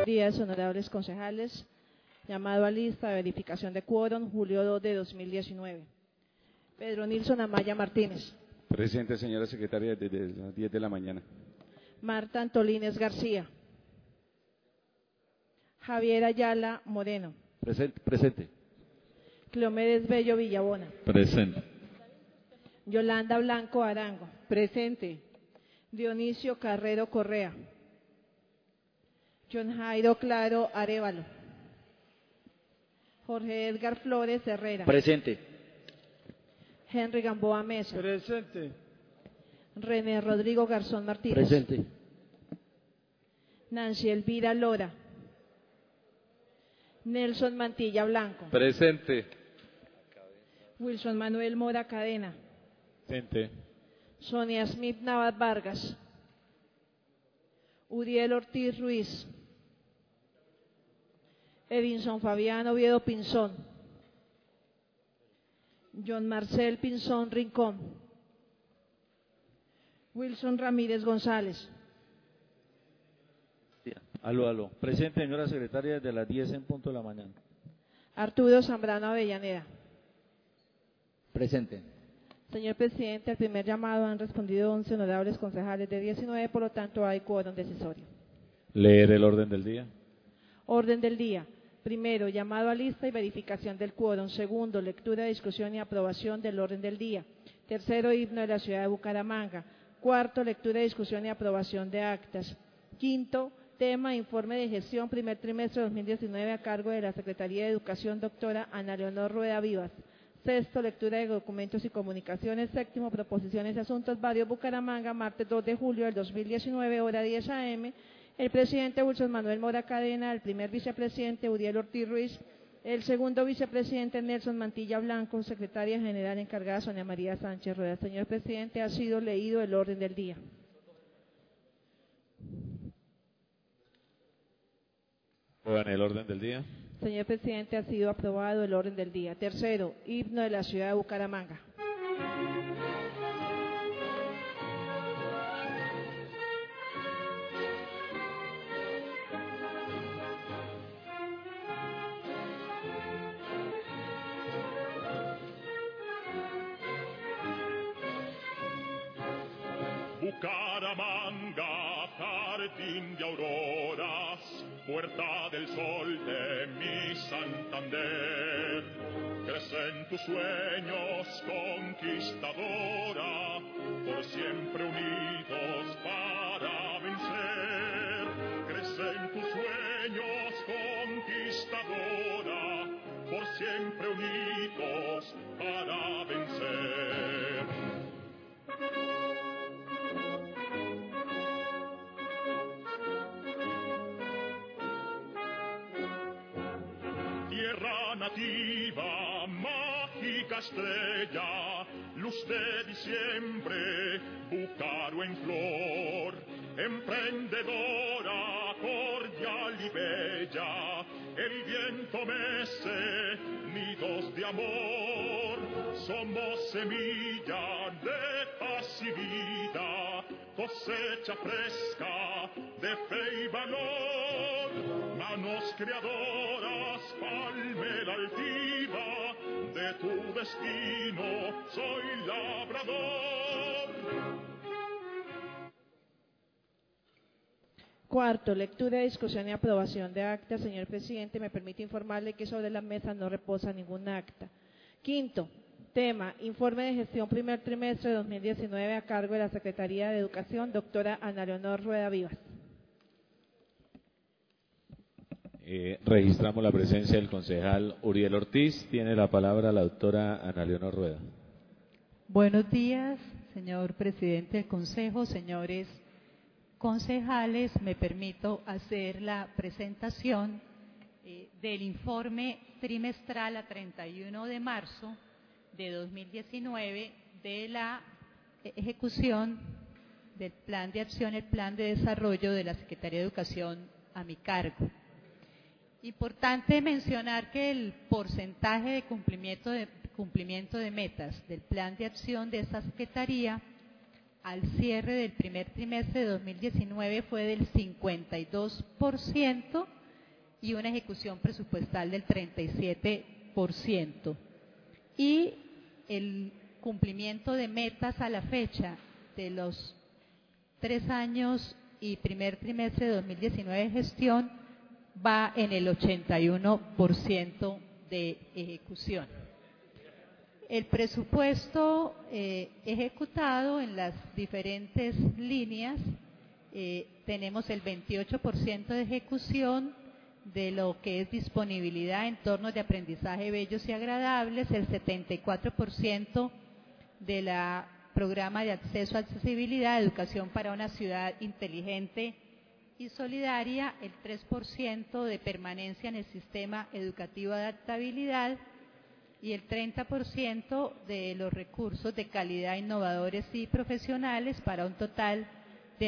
Días, honorables concejales. Llamado a lista de verificación de quórum, julio 2 de 2019. Pedro Nilson Amaya Martínez. Presente, señora secretaria, desde las 10 de la mañana. Marta Antolínez García. Javier Ayala Moreno. Presente. Cleomedes Bello Villabona. Presente. Yolanda Blanco Arango. Presente. Dionisio Carrero Correa. John Jairo Claro Arévalo. Jorge Edgar Flores Herrera. Presente. Henry Gamboa Mesa. Presente. René Rodrigo Garzón Martínez. Presente. Nancy Elvira Lora. Nelson Mantilla Blanco. Presente. Wilson Manuel Mora Cadena. Presente. Sonia Smith Navas Vargas. Uriel Ortiz Ruiz. Edinson Fabián Oviedo Pinzón. John Marcel Pinzón Rincón. Wilson Ramírez González. Aló. Presente, señora secretaria, desde las 10 en punto de la mañana. Arturo Zambrano Avellaneda. Presente. Señor presidente, al primer llamado han respondido 11 honorables concejales de 19, por lo tanto hay quórum decisorio. Leer el orden del día. Orden del día. Primero, llamado a lista y verificación del quórum. Segundo, lectura, discusión y aprobación del orden del día. Tercero, himno de la ciudad de Bucaramanga. Cuarto, lectura, discusión y aprobación de actas. Quinto, tema, informe de gestión primer trimestre de 2019 a cargo de la Secretaría de Educación, doctora Ana Leonor Rueda Vivas. Sexto, lectura de documentos y comunicaciones. Séptimo, proposiciones y asuntos varios Bucaramanga, martes 2 de julio del 2019, hora 10 a.m., el presidente Wilson Manuel Mora Cadena, el primer vicepresidente Uriel Ortiz Ruiz, el segundo vicepresidente Nelson Mantilla Blanco, secretaria general encargada Sonia María Sánchez Rueda. Señor presidente, ha sido leído el orden del día. En el orden del día. Señor presidente, ha sido aprobado el orden del día. Tercero, himno de la ciudad de Bucaramanga. Bucaramanga, jardín de auroras, puerta del sol de mi Santander. Crecen tus sueños, conquistadora, por siempre unidos para vencer. Crecen tus sueños, conquistadora, por siempre unidos para vencer. Tierra nativa, mágica estrella, luz de diciembre, Bucaro en flor, emprendedora, cordial y bella, el viento mece nidos de amor, somos semilla de paz y vida, cosecha fresca de fe y valor, manos creadoras, palmera altiva, de tu destino soy labrador. Cuarto, lectura, discusión y aprobación de actas. Señor presidente, me permite informarle que sobre la mesa no reposa ningún acta. Quinto, tema, informe de gestión primer trimestre de 2019 a cargo de la Secretaría de Educación, doctora Ana Leonor Rueda Vivas. Registramos la presencia del concejal Uriel Ortiz. Tiene la palabra la doctora Ana Leonor Rueda. Buenos días, señor presidente del Consejo, señores concejales. Me permito hacer la presentación del informe trimestral a 31 de marzo de 2019 de la ejecución del plan de acción, el plan de desarrollo de la Secretaría de Educación a mi cargo. Importante mencionar que el porcentaje de cumplimiento de metas del plan de acción de esta Secretaría al cierre del primer trimestre de 2019 fue del 52%, y una ejecución presupuestal del 37%. Y el cumplimiento de metas a la fecha de los 3 años y primer trimestre de 2019 de gestión va en el 81% de ejecución. El presupuesto ejecutado en las diferentes líneas, tenemos el 28% de ejecución de lo que es disponibilidad en entornos de aprendizaje bellos y agradables, el 74% de la programa de acceso a accesibilidad, educación para una ciudad inteligente y solidaria, el 3% de permanencia en el sistema educativo de adaptabilidad y el 30% de los recursos de calidad innovadores y profesionales, para un total de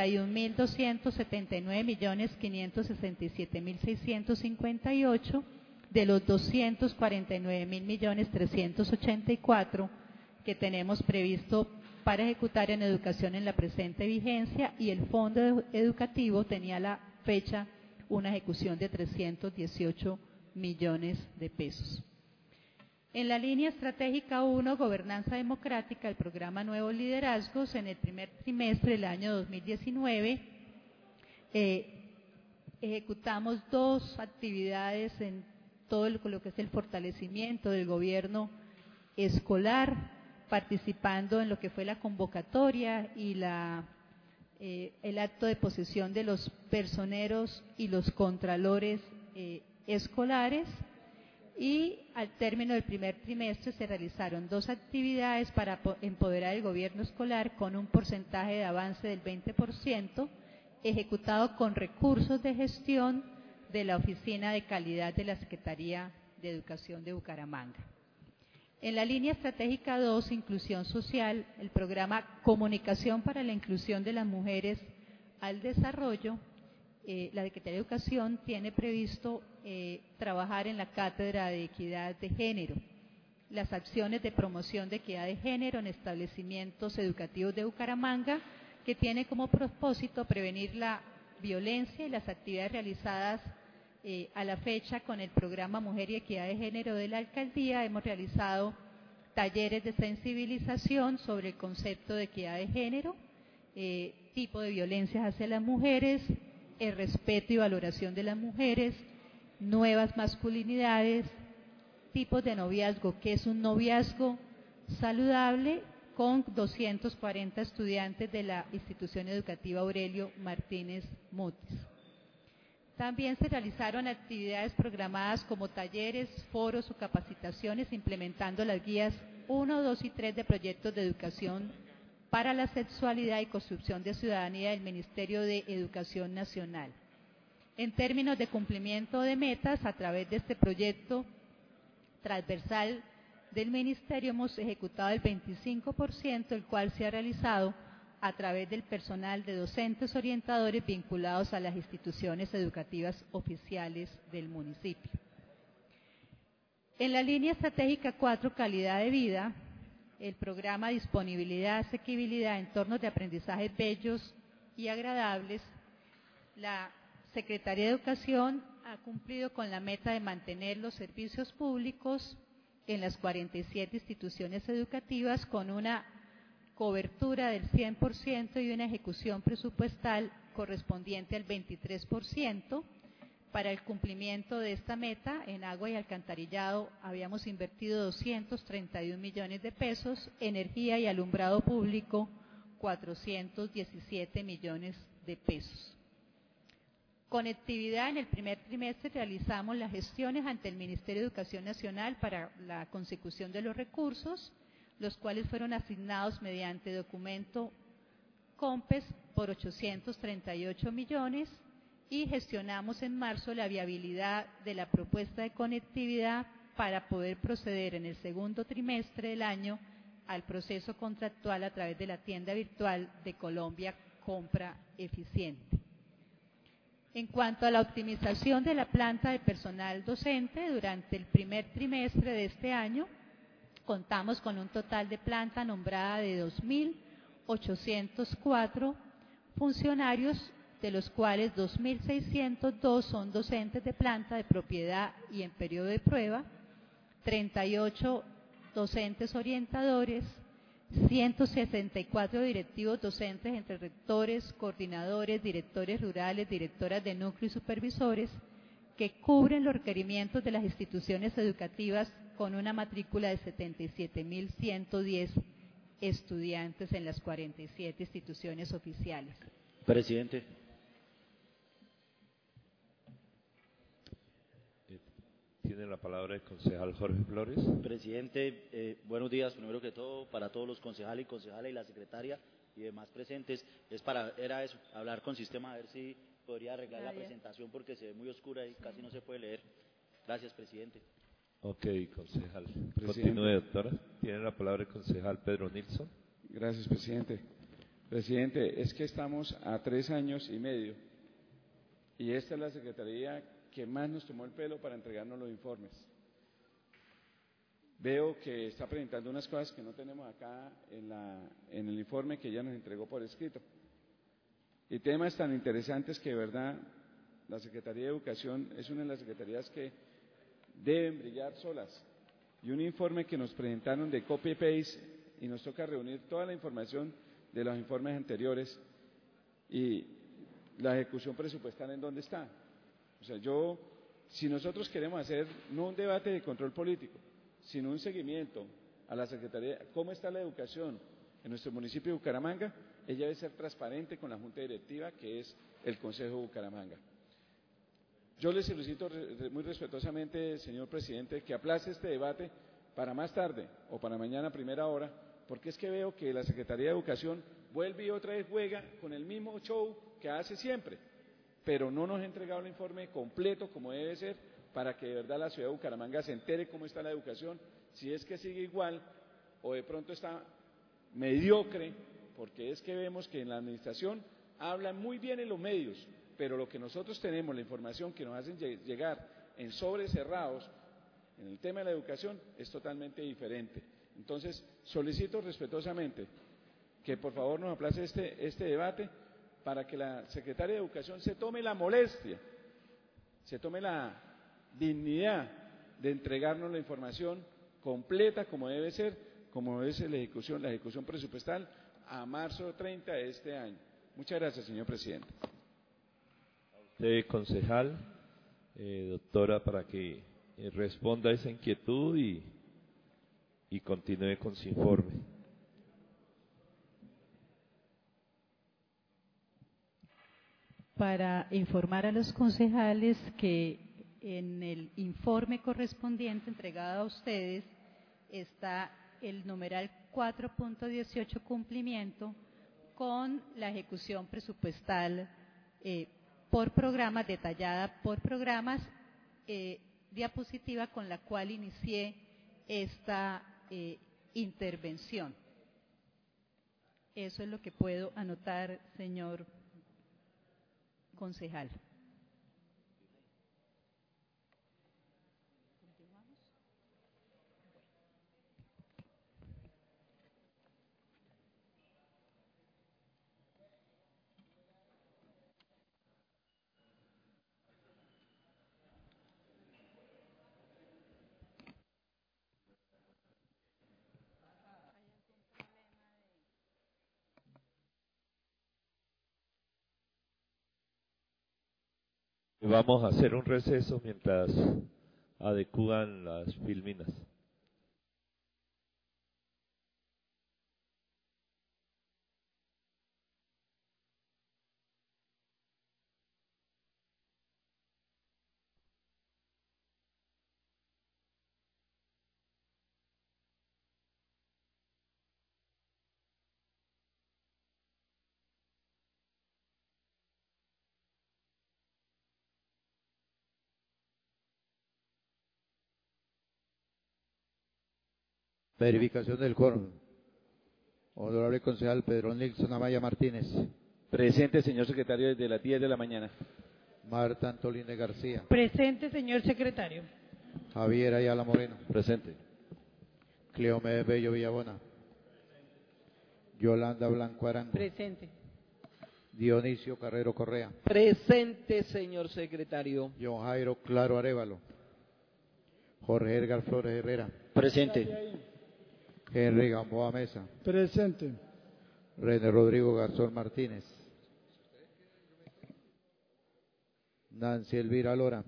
91.279.567.658 de los 249.000.384 que tenemos previsto para ejecutar en educación en la presente vigencia, y el fondo educativo tenía a la fecha una ejecución de 318 millones de pesos. En la línea estratégica 1, Gobernanza Democrática, el programa Nuevos Liderazgos, en el primer trimestre del año 2019, ejecutamos 2 actividades en todo lo que es el fortalecimiento del gobierno escolar, participando en lo que fue la convocatoria y el acto de posesión de los personeros y los contralores escolares. Y al término del primer trimestre se realizaron 2 actividades para empoderar el gobierno escolar con un porcentaje de avance del 20%, ejecutado con recursos de gestión de la Oficina de Calidad de la Secretaría de Educación de Bucaramanga. En la línea estratégica 2, Inclusión Social, el programa Comunicación para la Inclusión de las Mujeres al Desarrollo, la Secretaría de Educación tiene previsto trabajar en la Cátedra de Equidad de Género, las acciones de promoción de equidad de género en establecimientos educativos de Bucaramanga, que tiene como propósito prevenir la violencia, y las actividades realizadas a la fecha con el programa Mujer y Equidad de Género de la Alcaldía. Hemos realizado talleres de sensibilización sobre el concepto de equidad de género, tipo de violencias hacia las mujeres, el respeto y valoración de las mujeres, nuevas masculinidades, tipos de noviazgo, qué es un noviazgo saludable, con 240 estudiantes de la institución educativa Aurelio Martínez Mutis. También se realizaron actividades programadas como talleres, foros o capacitaciones, implementando las guías 1, 2 y 3 de proyectos de educación para la sexualidad y construcción de ciudadanía del Ministerio de Educación Nacional. En términos de cumplimiento de metas, a través de este proyecto transversal del Ministerio hemos ejecutado el 25%, el cual se ha realizado a través del personal de docentes orientadores vinculados a las instituciones educativas oficiales del municipio. En la línea estratégica 4, Calidad de Vida, el programa Disponibilidad, Asequibilidad, Entornos de Aprendizaje Bellos y Agradables, la Secretaría de Educación ha cumplido con la meta de mantener los servicios públicos en las 47 instituciones educativas con una cobertura del 100% y una ejecución presupuestal correspondiente al 23%. Para el cumplimiento de esta meta, en agua y alcantarillado habíamos invertido 231 millones de pesos, energía y alumbrado público 417 millones de pesos. Conectividad, en el primer trimestre realizamos las gestiones ante el Ministerio de Educación Nacional para la consecución de los recursos, los cuales fueron asignados mediante documento COMPES por 838 millones, y gestionamos en marzo la viabilidad de la propuesta de conectividad para poder proceder en el segundo trimestre del año al proceso contractual a través de la tienda virtual de Colombia Compra Eficiente. En cuanto a la optimización de la planta de personal docente, durante el primer trimestre de este año contamos con un total de planta nombrada de 2.804 funcionarios, de los cuales 2.602 son docentes de planta de propiedad y en periodo de prueba, 38 docentes orientadores, 164 directivos docentes entre rectores, coordinadores, directores rurales, directoras de núcleo y supervisores, que cubren los requerimientos de las instituciones educativas con una matrícula de 77.110 estudiantes en las 47 instituciones oficiales. Presidente. Tiene la palabra el concejal Jorge Flores. Presidente, buenos días. Primero que todo, para todos los concejales y la secretaria y demás presentes, era eso, hablar con sistema, a ver si podría arreglar la presentación porque se ve muy oscura y casi no se puede leer. Gracias, presidente. Ok, concejal. Continúe, doctora. Tiene la palabra el concejal Pedro Nilsson. Gracias, presidente. Presidente, es que estamos a 3 años y medio y esta es la secretaría que más nos tomó el pelo para entregarnos los informes. Veo que está presentando unas cosas que no tenemos acá en el informe que ella nos entregó por escrito. Y temas tan interesantes que de verdad la Secretaría de Educación es una de las secretarías que deben brillar solas. Y un informe que nos presentaron de copy-paste y nos toca reunir toda la información de los informes anteriores y la ejecución presupuestal en dónde está. O sea, si nosotros queremos hacer no un debate de control político, sino un seguimiento a la Secretaría, cómo está la educación en nuestro municipio de Bucaramanga, ella debe ser transparente con la Junta Directiva, que es el Consejo de Bucaramanga. Yo le solicito muy respetuosamente, señor presidente, que aplace este debate para más tarde o para mañana a primera hora, porque es que veo que la Secretaría de Educación vuelve y otra vez juega con el mismo show que hace siempre, pero no nos ha entregado el informe completo como debe ser para que de verdad la ciudad de Bucaramanga se entere cómo está la educación, si es que sigue igual o de pronto está mediocre, porque es que vemos que en la administración hablan muy bien en los medios, pero lo que nosotros tenemos, la información que nos hacen llegar en sobres cerrados en el tema de la educación es totalmente diferente. Entonces, solicito respetuosamente que por favor nos aplace este debate para que la Secretaria de Educación se tome la molestia, se tome la dignidad de entregarnos la información completa como debe ser, como es la ejecución presupuestal a marzo 30 de este año. Muchas gracias, señor presidente. Concejal, doctora, para que responda a esa inquietud y continúe con su informe. Para informar a los concejales que en el informe correspondiente entregado a ustedes está el numeral 4.18 cumplimiento con la ejecución presupuestal por programas, detallada por programas, diapositiva con la cual inicié esta intervención. Eso es lo que puedo anotar, señor concejal. Vamos a hacer un receso mientras adecúan las filminas. Verificación del quórum. Honorable concejal Pedro Nilsson Amaya Martínez. Presente, señor secretario, desde las 10 de la mañana. Marta Antoline García. Presente, señor secretario. Javier Ayala Moreno. Presente. Cleomedes Bello Villabona. Yolanda Blanco Arango. Presente. Dionisio Carrero Correa. Presente, señor secretario. John Jairo Claro Arévalo. Jorge Edgar Flores Herrera. Presente. Henry Gamboa Mesa. Presente. René Rodrigo Garzón Martínez. Nancy Elvira Lora.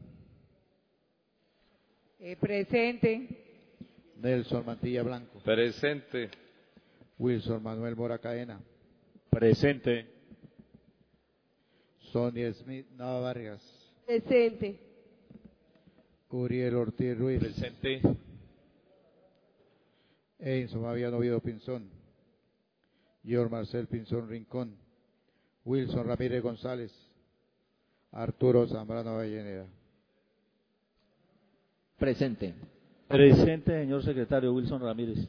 Presente. Nelson Mantilla Blanco. Presente. Wilson Manuel Mora Caena. Presente. Sonia Smith Nava Vargas. Presente. Uriel Ortiz Ruiz. Presente. Einso Maviano Oviedo Pinzón. George Marcel Pinzón Rincón. Wilson Ramírez González. Arturo Zambrano Avellaneda. Presente. Presente, señor secretario. Wilson Ramírez.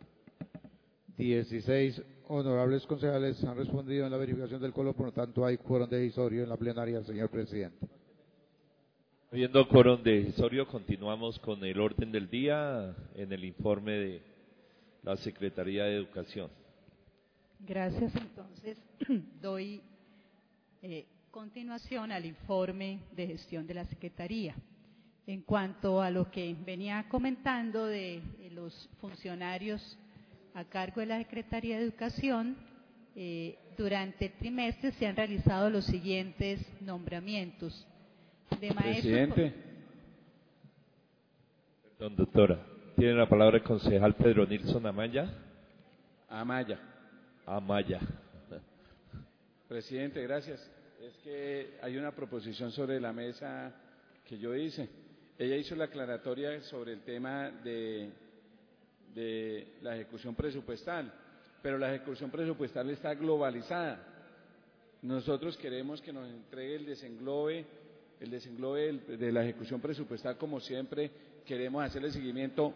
16 honorables concejales han respondido en la verificación del quórum, por lo tanto hay quórum decisorio en la plenaria, señor presidente. Habiendo quórum decisorio, continuamos con el orden del día en el informe de la Secretaría de Educación. Gracias, entonces doy continuación al informe de gestión de la Secretaría. En cuanto a lo que venía comentando de los funcionarios a cargo de la Secretaría de Educación, durante el trimestre se han realizado los siguientes nombramientos. De maestros. Presidente. Perdón, doctora. Tiene la palabra el concejal Pedro Nilsson Amaya. Amaya. Presidente, gracias. Es que hay una proposición sobre la mesa que yo hice. Ella hizo la aclaratoria sobre el tema de la ejecución presupuestal, pero la ejecución presupuestal está globalizada. Nosotros queremos que nos entregue el desenglobe de la ejecución presupuestal, como siempre. Queremos hacerle seguimiento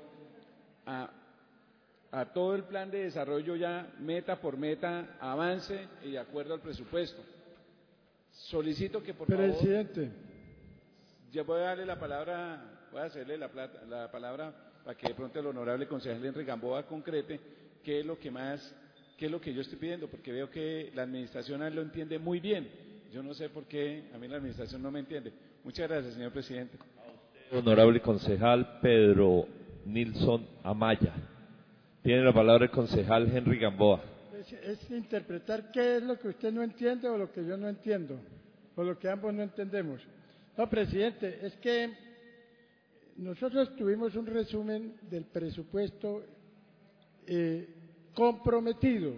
a todo el plan de desarrollo, ya meta por meta, avance y de acuerdo al presupuesto. Solicito que por Presidente. favor, ya voy a darle la palabra, voy a hacerle la palabra para que de pronto el honorable concejal Henry Gamboa concrete qué es lo que yo estoy pidiendo, porque veo que la administración lo entiende muy bien. Yo no sé por qué a mí la administración no me entiende. Muchas gracias, señor presidente. Honorable concejal Pedro Nilsson Amaya. Tiene la palabra el concejal Henry Gamboa. Es interpretar qué es lo que usted no entiende o lo que yo no entiendo, o lo que ambos no entendemos. No, presidente, es que nosotros tuvimos un resumen del presupuesto comprometido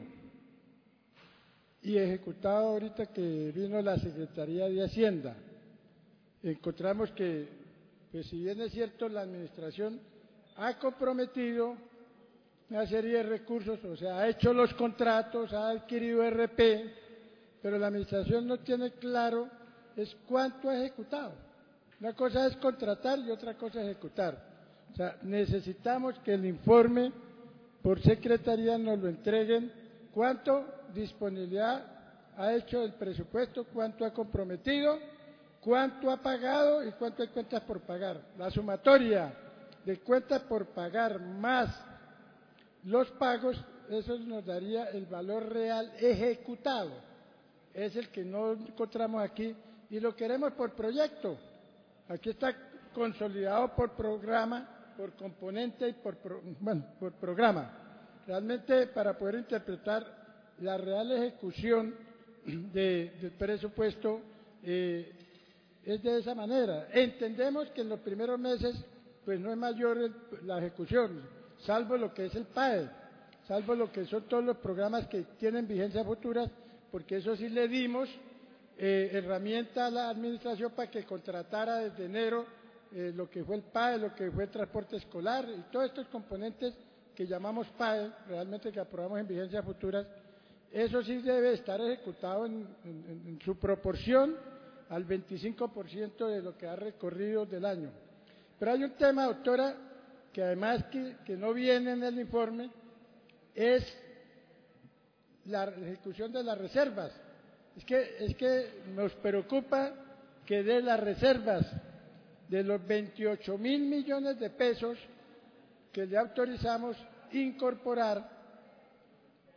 y ejecutado ahorita que vino la Secretaría de Hacienda. Encontramos que, pues si bien es cierto, la administración ha comprometido una serie de recursos, o sea, ha hecho los contratos, ha adquirido RP, pero la administración no tiene claro es cuánto ha ejecutado. Una cosa es contratar y otra cosa es ejecutar. O sea, necesitamos que el informe por secretaría nos lo entreguen, cuánto disponibilidad ha hecho del presupuesto, cuánto ha comprometido, cuánto ha pagado y cuánto hay cuentas por pagar. La sumatoria de cuentas por pagar más los pagos, eso nos daría el valor real ejecutado. Es el que no encontramos aquí y lo queremos por proyecto. Aquí está consolidado por programa, por componente y por programa. Realmente para poder interpretar la real ejecución del presupuesto es de esa manera. Entendemos que en los primeros meses pues no es mayor la ejecución, salvo lo que es el PAE, salvo lo que son todos los programas que tienen vigencia futura, porque eso sí le dimos herramienta a la administración para que contratara desde enero lo que fue el PAE, lo que fue el transporte escolar y todos estos componentes que llamamos PAE, realmente que aprobamos en vigencia futuras. Eso sí debe estar ejecutado en su proporción al 25% de lo que ha recorrido del año. Pero hay un tema, doctora, que además que no viene en el informe, es la ejecución de las reservas. Es que nos preocupa que de las reservas de los 28.000 millones de pesos que le autorizamos incorporar,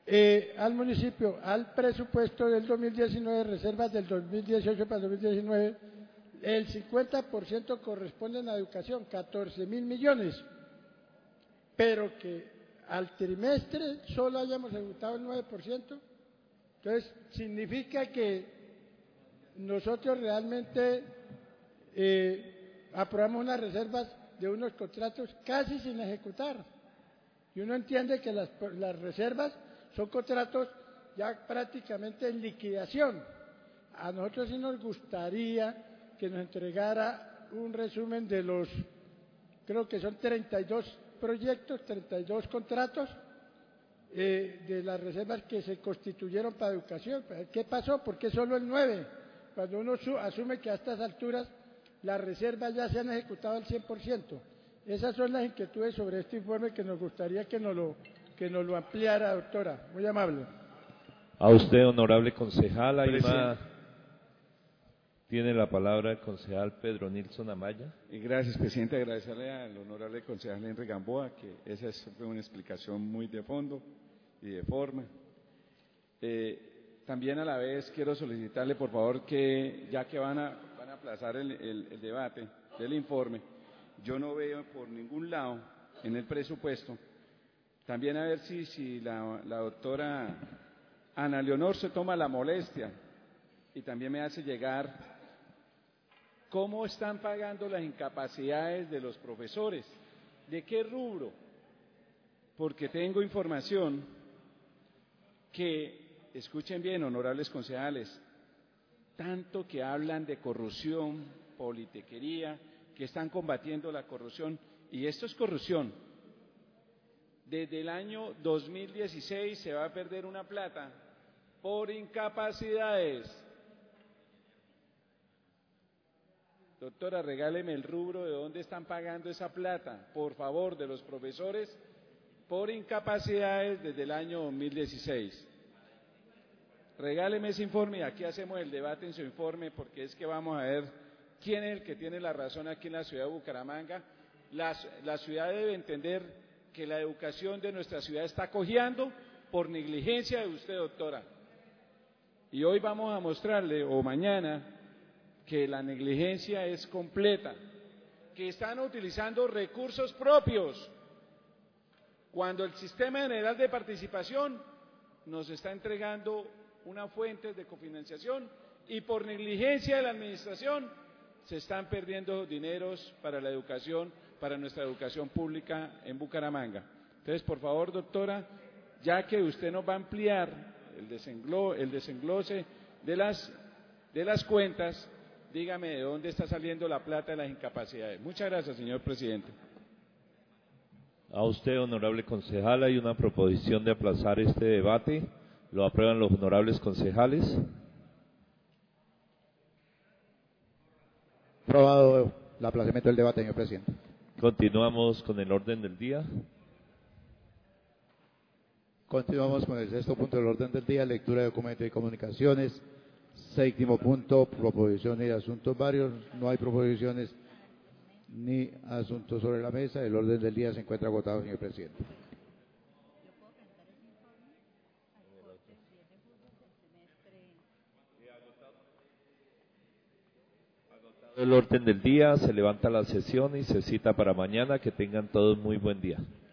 al municipio, al presupuesto del 2019, reservas del 2018 para el 2019, el 50% corresponden a educación, 14.000 millones, pero que al trimestre solo hayamos ejecutado el 9%, entonces significa que nosotros realmente aprobamos unas reservas de unos contratos casi sin ejecutar, y uno entiende que las reservas son contratos ya prácticamente en liquidación. A nosotros sí nos gustaría que nos entregara un resumen de los, creo que son 32 proyectos, 32 contratos de las reservas que se constituyeron para educación. ¿Qué pasó? ¿Por qué solo el 9? Cuando uno asume que a estas alturas las reservas ya se han ejecutado al 100%. Esas son las inquietudes sobre este informe que nos gustaría que nos lo ampliara, doctora. Muy amable. A usted, honorable concejal, tiene la palabra el concejal Pedro Nilsson Amaya. Y gracias, presidente. Agradecerle al honorable concejal Henry Gamboa, que esa fue una explicación muy de fondo y de forma. También a la vez quiero solicitarle, por favor, que ya que van a aplazar el debate del informe, yo no veo por ningún lado en el presupuesto, también a ver si la doctora Ana Leonor se toma la molestia y también me hace llegar cómo están pagando las incapacidades de los profesores, de qué rubro, porque tengo información que, escuchen bien, honorables concejales, tanto que hablan de corrupción, politiquería, que están combatiendo la corrupción, y esto es corrupción. Desde el año 2016 se va a perder una plata por incapacidades. Doctora, regáleme el rubro de dónde están pagando esa plata, por favor, de los profesores, por incapacidades desde el año 2016. Regáleme ese informe y aquí hacemos el debate en su informe, porque es que vamos a ver quién es el que tiene la razón aquí en la ciudad de Bucaramanga. La ciudad debe entender que la educación de nuestra ciudad está cojeando por negligencia de usted, doctora. Y hoy vamos a mostrarle, o mañana, que la negligencia es completa, que están utilizando recursos propios, cuando el Sistema General de Participación nos está entregando una fuente de cofinanciación y por negligencia de la administración se están perdiendo dineros para la educación, para nuestra educación pública en Bucaramanga. Entonces, por favor, doctora, ya que usted nos va a ampliar el desenglose de las cuentas, dígame de dónde está saliendo la plata de las incapacidades. Muchas gracias, señor presidente. A usted, honorable concejal, hay una proposición de aplazar este debate. ¿Lo aprueban los honorables concejales? Aprobado el aplazamiento del debate, señor presidente. Continuamos con el orden del día. Continuamos con el sexto punto del orden del día, lectura de documentos y comunicaciones. Séptimo punto, proposiciones y asuntos varios. No hay proposiciones ni asuntos sobre la mesa. El orden del día se encuentra agotado, señor presidente. El orden del día, se levanta la sesión y se cita para mañana. Que tengan todos muy buen día.